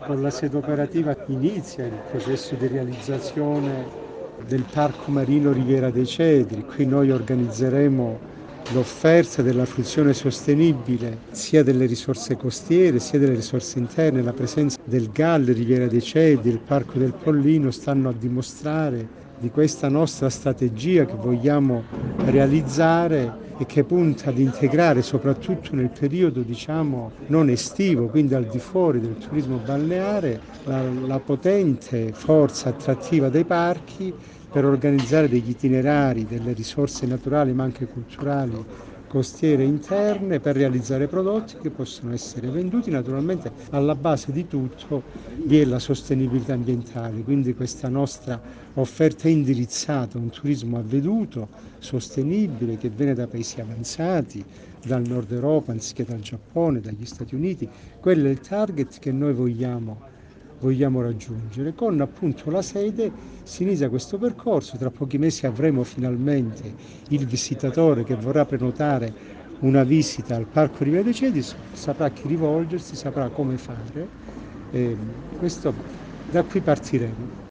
Con la sede operativa inizia il processo di realizzazione del Parco Marino Riviera dei Cedri. Qui noi organizzeremo l'offerta della fruizione sostenibile sia delle risorse costiere sia delle risorse interne. La presenza del Galles, Riviera dei Cedri, il Parco del Pollino stanno a dimostrare di questa nostra strategia che vogliamo realizzare e che punta ad integrare soprattutto nel periodo non estivo, quindi al di fuori del turismo balneare, la potente forza attrattiva dei parchi per organizzare degli itinerari, delle risorse naturali ma anche culturali costiere interne per realizzare prodotti che possono essere venduti. Naturalmente alla base di tutto vi è la sostenibilità ambientale, quindi questa nostra offerta è indirizzata a un turismo avveduto, sostenibile, che viene da paesi avanzati, dal nord Europa anziché dal Giappone, dagli Stati Uniti. Quello è il target che noi vogliamo raggiungere. Con appunto la sede si inizia questo percorso, tra pochi mesi avremo finalmente il visitatore che vorrà prenotare una visita al Parco Riviera dei Cedri, saprà a chi rivolgersi, saprà come fare. E questo, da qui partiremo.